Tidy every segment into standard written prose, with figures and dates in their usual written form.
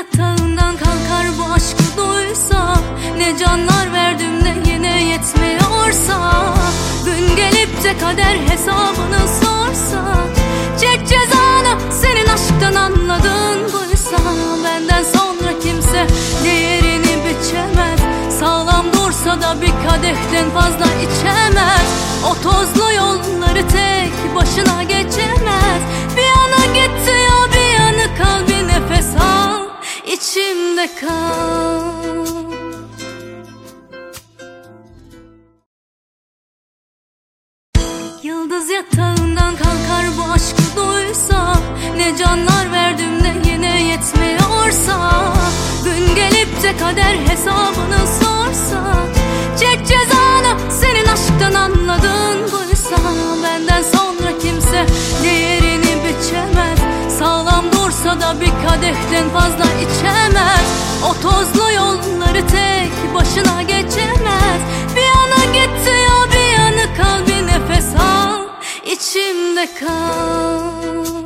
yatağından kalkar bu aşkı duysa, ne canlar verdim de yine yetmiyorsa, gün gelip de kader hesabını sorsa, çek cezanı senin aşktan anladın buysa. Benden sonra kimse değerini biçemez, sağlam dursa da bir kadehten fazla içemez. O tozlu yolları tek başına geçemez. Bir yana gitti ya bir yanı kal, bir nefes al, içimde kal. Yıldız yatağından kalkar bu aşkı duysa, ne canlar verdim de yine yetmiyorsa, gün gelip de kader hesabını sorsa, çek cezanı senin aşktan anladın buysa. Benden sonra kimse değerini biçemez, sağlam dursa da bir kadehten fazla içemez. O tozlu yolları tek başına geçemez. Bir yana gitti ya bir yanı kal, bir nefes al, içimde kal.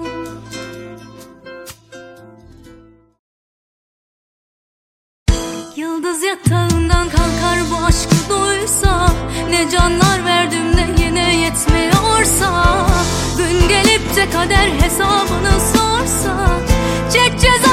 Yıldız yatağından kalkar bu aşkı duysa, ne canlar verdim de yine yetmiyorsa, gün gelip de kader hesabını sorsa, çek cezanı